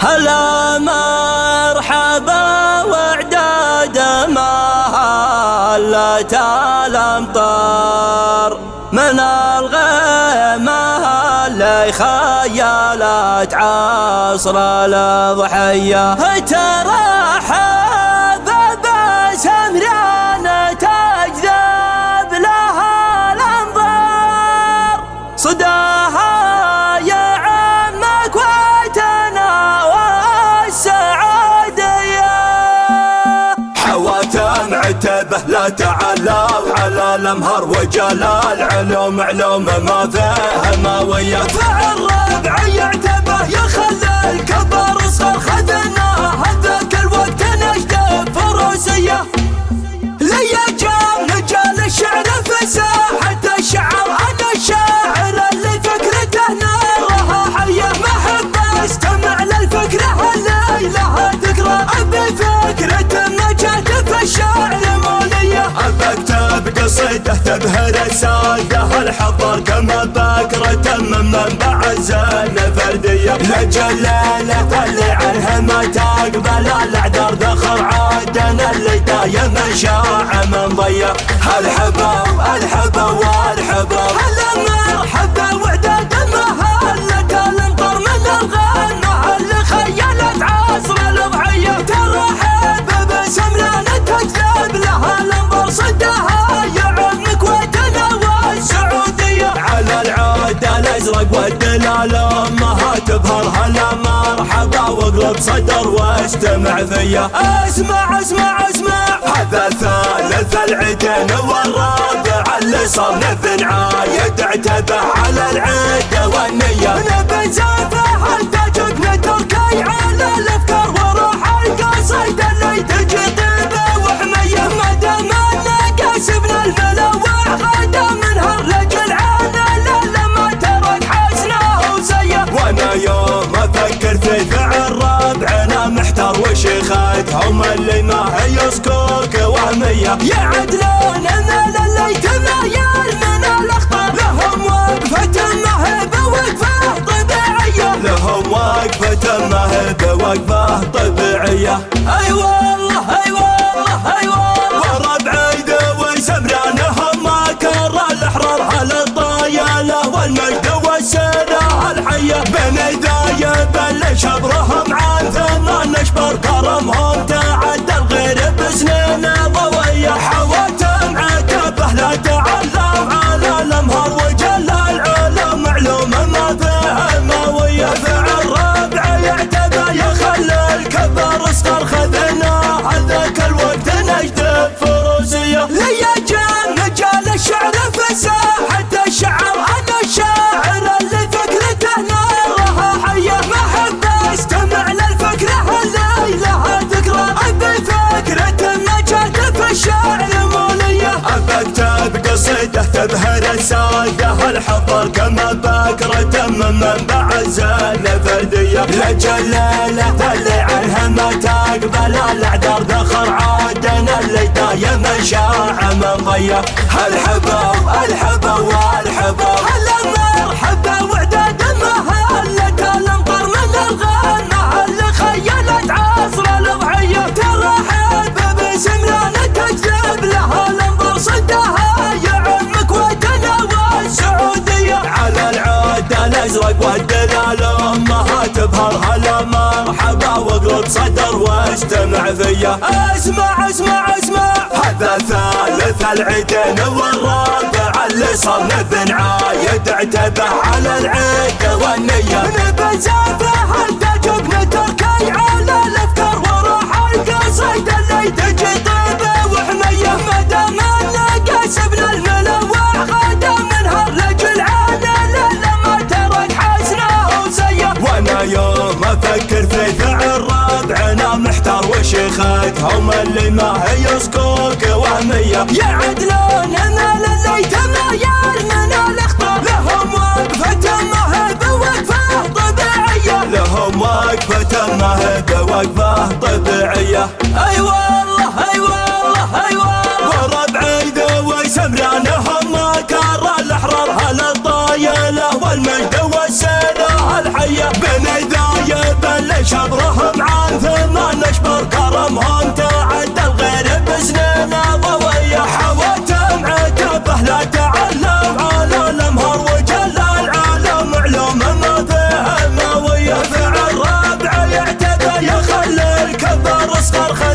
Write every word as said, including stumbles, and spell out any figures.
هلا مرحبا وعداد ما هلت الأمطار من الغيمة اللي خيالت عصر الأضحية ترحب بسمران تجذب لها الأنظار صداها يا عمك وتنا والسعادية حواتم عتبه لا تعالوا على الأمهر وجلال علوم علوم ما فهم ويا فالربع يعتبه يخلى الكبر صار خذنا هذاك الوقت نجد فروسية ليا جام رجال الشعر فساحة الشعر أنا الشاعر اللي فكرته نارها حية ما أحب استمع للفكرة الليلة تقرأ أبي فكرة ما جات في الشعر مولية أبكتب قصيدة تبهر السادة الحضر كما بكرة من منبع الزن فردية لجلالة اللي عنها ما تقبل الأعذار ذخر عادنا اللي دايم شاع من ضيع الحبا الحبا والحبا هلا مرحبا وعداد ما هلت الأمطار من الغنى اللي خيلت عصر الأضحية ترحب بسمران تجذب لها الأنظار صدها يا عمك وتنا والسعودية على العود الازرق والدلال امها تبهر هلا مرحبا واقلب صدر واستمع فيا اسمع اسمع اسمع هذا ثالث العيدين والرابع اللي صار نبن عايد اعتبه على العيد والنية نبن زافه حتى جبنا تركي على الافكار وروح القصيد اللي تجي طيبه وحميه ما دام اننا كسبنا الملوح غدا منها الرجل عنا لا ما ترك حسنه وسيه وانا يوم افكر في فعل ربعنا محتار وشيختهم اللي ما هي صكوك وهميه يا عدلون مال اللي تمايل من الاخطار لهم وقفه ما هي بوقفه طبيعيه لهم وقفة ما هي بوقفة طبيعية اي والله اي والله اي والله وربع عيد وسمرانهم ما كر الاحرار على الطايله والمجد والسنه الحيه بين ايداي بل شبرهم عن ثمان نشبر كرمهم تعدى الغير بسنين ضويه حواتم عتبه لا تعلم على الامهر وجل العلوم علوم ما فهم ويا فعل ربع يعتبه يخلى الكبر اصغر خذنا هذاك الوقت نجد فروسيه ليا جام رجال الشعر فساحة الشعر أنا الشاعر اللي فكرته نارها حية ما أحب استمع للفكرة الليلة تقرأ أبي فكرة ما جات في الشعر مولية أبكتب قصيدة تبهر السادة الحضر كما بكرة من منبع الزن فردية لجلالة اللي عنها ما تقبل الأعذار ذخر عادنا اللي دايم شاع من ضيع الحبا الحبا والحبا هلا مرحبا وعداد ما هلت الأمطار من الغنى اللي خيلت عصر الأضحية ترحب بسمران تجذب لها الأنظار صدها يا عمك وتنا والسعودية على العود الازرق والدلال امها تبهر هلا مرحبا واقلب صدر واستمع فيا اسمع اسمع اسمع هذا ثالث العيدين والرابع اللي صار نبن عايد اعتبه على العيد والنية نبن زافه حتى جبنا تركي على الافكار وروح القصيد اللي تجي طيبه وحميه ما دام اننا كسبنا الملوح غدا منها الرجل عنا لا ما ترك حسنه وسيه وانا يوم افكر في فعل ربعنا محتار وشيختهم اللي ما هي صكوك وهميه يا عدلون مال اللي تمايل من الاخطار لهم وقفه ما هي بوقفه طبيعيه لهم وقفة ما هي بوقفة طبيعية اي والله اي والله اي والله وربع عيد وسمرانهم ما كر الاحرار على الطايله والمجد والسنه الحيه بين ايداي بل شبر اصغر خلق